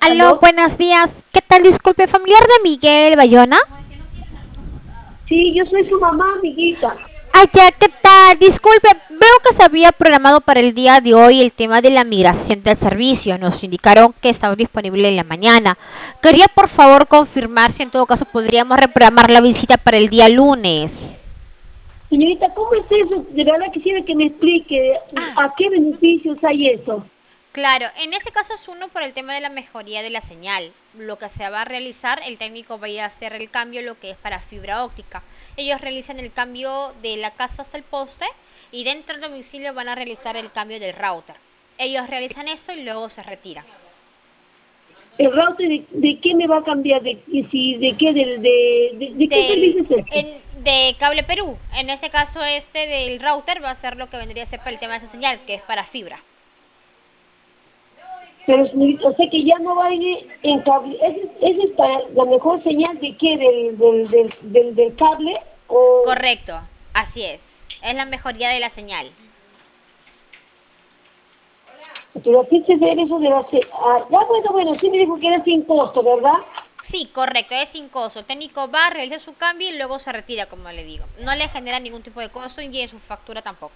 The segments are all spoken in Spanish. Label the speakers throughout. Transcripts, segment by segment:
Speaker 1: Aló,
Speaker 2: ¿Aló?
Speaker 1: buenos días. ¿Qué tal? Disculpe, familiar de Miguel Bayona.
Speaker 2: Sí, yo soy su mamá, amiguita.
Speaker 1: Ya, ¿qué tal? Disculpe, veo que se había programado para el día de hoy el tema de la migración del servicio. Nos indicaron que estaba disponible en la mañana. Quería por favor confirmar si en todo caso podríamos reprogramar la visita para el día lunes.
Speaker 2: Señorita, ¿cómo es eso? De verdad quisiera que me explique
Speaker 1: Ah,
Speaker 2: a qué beneficios hay eso.
Speaker 1: claro, en ese caso es uno por el tema de la mejoría de la señal. Lo que se va a realizar, el técnico va a ir a hacer el cambio, lo que es para fibra óptica. Ellos realizan el cambio de la casa hasta el poste y dentro del domicilio van a realizar el cambio del router. Ellos realizan eso y luego se retiran.
Speaker 2: ¿El router de qué me va a cambiar? ¿De qué? ¿De qué
Speaker 1: Del,
Speaker 2: servicio es este?
Speaker 1: de Cable Perú, en este caso este del router va a ser lo que vendría a ser para el tema de esa señal, que es para fibra.
Speaker 2: Pero señorita, o sea que ya no va a ir en cable. ¿Ese es para la mejor señal de qué? ¿Del cable? ¿O
Speaker 1: Correcto, así es la mejoría de la señal.
Speaker 2: pero aquí se ve eso de la... ya, bueno, sí me dijo que era sin costo, ¿verdad?
Speaker 1: Sí, correcto, es sin costo. El técnico va, realiza su cambio y luego se retira, como le digo. No le genera ningún tipo de costo y en su factura tampoco.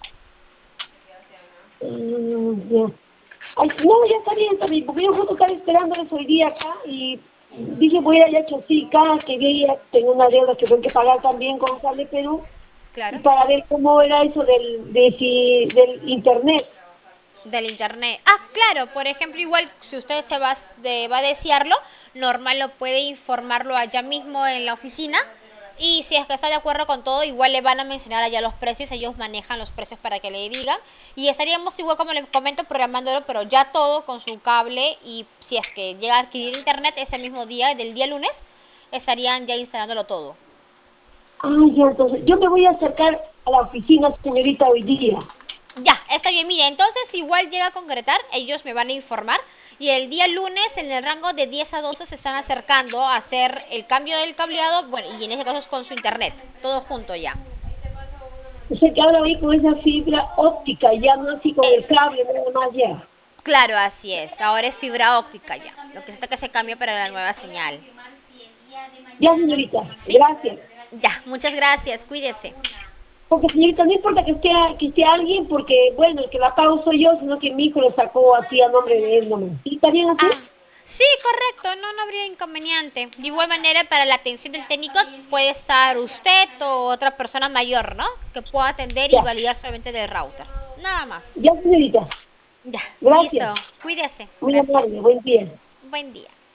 Speaker 2: Ya. Ay, no, ya está bien, porque yo justo estaba esperándoles hoy día acá y dije voy a ir a Chosica, que veía, tengo una deuda que tengo que pagar también con Cable Perú, y
Speaker 1: Claro.
Speaker 2: para ver cómo era eso del internet.
Speaker 1: Del internet. Ah, claro, por ejemplo, igual si usted va a desearlo, normal lo puede informarlo allá mismo en la oficina. Y si es que está de acuerdo con todo, igual le van a mencionar allá los precios, ellos manejan los precios para que le digan. Y estaríamos igual como le comento programándolo, pero ya todo con su cable y si es que llega a adquirir internet ese mismo día, del día lunes, estarían ya instalándolo todo.
Speaker 2: Ay, ya, entonces, yo me voy a acercar a la oficina, señorita, hoy día.
Speaker 1: Ya, está bien, mire, entonces igual llega a concretar, ellos me van a informar y el día lunes en el rango de 10 a 12 se están acercando a hacer el cambio del cableado, bueno, y en ese caso es con su internet, todo junto ya.
Speaker 2: O sea que ahora voy con esa fibra óptica, ya no así con el
Speaker 1: Es,
Speaker 2: cable, nada más ya.
Speaker 1: claro, así es, ahora es fibra óptica ya, lo que se está que se cambia para la nueva señal.
Speaker 2: Ya, señorita,
Speaker 1: ¿Sí?
Speaker 2: gracias.
Speaker 1: Ya, muchas gracias, cuídese.
Speaker 2: Porque señorita, no importa que esté alguien, porque bueno, el que la pago soy yo, sino que mi hijo lo sacó así a nombre de él nomás. ¿Sí está bien así?
Speaker 1: Ah, sí, correcto, no, no habría inconveniente. De igual manera, para la atención del técnico puede estar usted o otra persona mayor, ¿no? Que pueda atender y
Speaker 2: Ya,
Speaker 1: validar solamente del router. Nada más.
Speaker 2: ya señorita.
Speaker 1: Ya, listo.
Speaker 2: Gracias.
Speaker 1: Cuídese.
Speaker 2: Muy
Speaker 1: Gracias.
Speaker 2: amable. Buen día.
Speaker 1: Buen día.